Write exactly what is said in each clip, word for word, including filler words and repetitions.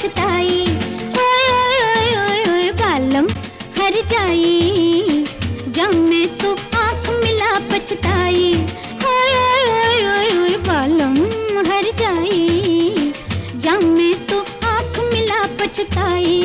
पछताई, ओए ओए ओए ओए बालम हर जाई, जब मैं तो आँख मिला पछताई, ओए ओए ओए ओए बालम हर जाई, जब मैं तो आँख मिला पछताई।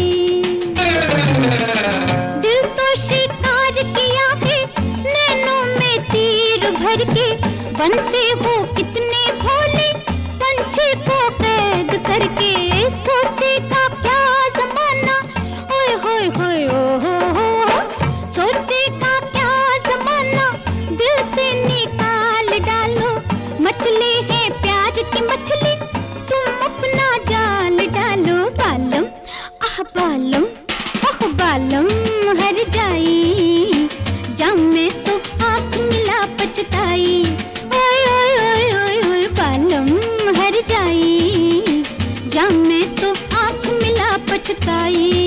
दिल तो शिकार किया है नैनों में तीर भर के, बनते हो कितने भोले पंछी को कैद करके, सोचेगा क्या जमाना ओए होए होए ओ हो हो, सोचेगा क्या जमाना दिल से निकाल डालो, मछली है प्यार की मछली तुम अपना जाल डालो, बालम आह बालम ओह बालम हर जाई, जब मैं तो आँख मिला पछताई, ओए ओए ओए ओए ओए बालम हर जाई, जब मैं तो आँख मिला पछताई।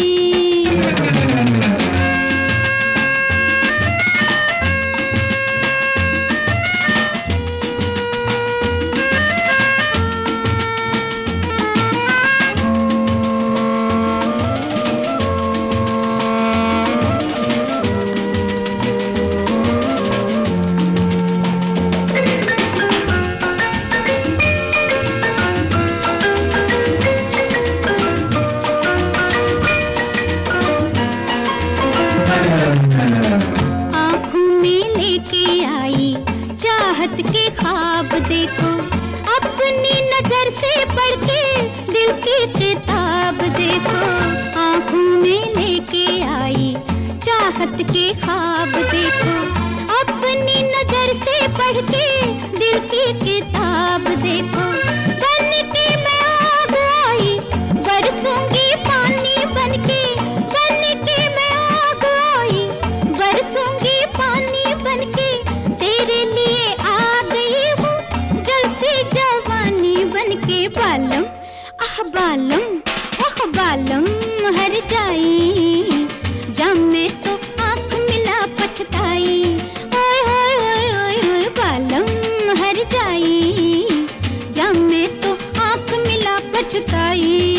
आँखों में लेके आई चाहत के ख्वाब देखो, अपनी नजर से पढ़ के दिल की किताब देखो, आँखों में लेके आई चाहत के ख्वाब देखो, अपनी नजर से पढ़ के दिल की किताब देखो, बन के मैं आग आई बरसूंगी पानी बनके, बन के मैं आग आई बरसूंगी पानी बनके, तेरे लिए आ गई हूँ जलती जवानी बनके, बालम आह बालम ओह बालम हर जाई, जब मैं तो आँख मिला पछताई, ओए ओए ओए ओए ओए बालम हर जाई, जब मैं तो आँख मिला पछताई।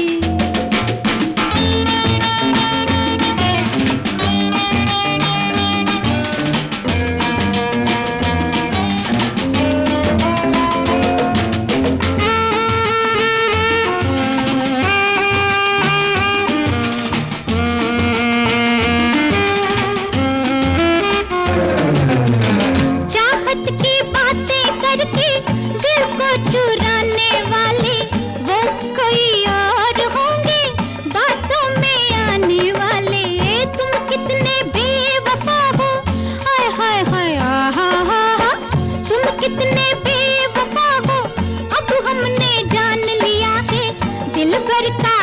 चाहत की बातें करके दिल को चुराने वाले वो कोई और होंगे बातों में आने वाले, तुम कितने बेवफा हो हाय हाय हाय आहा हा हा, तुम कितने बेवफा हो अब हमने जान लिया है, दिल भर का